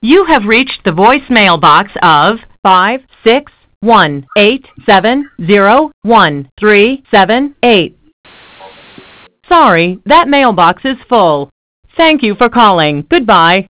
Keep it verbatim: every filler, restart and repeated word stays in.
You have reached the voicemail box of five six one eight seven zero one three seven eight. Sorry, that mailbox is full. Thank you for calling. Goodbye.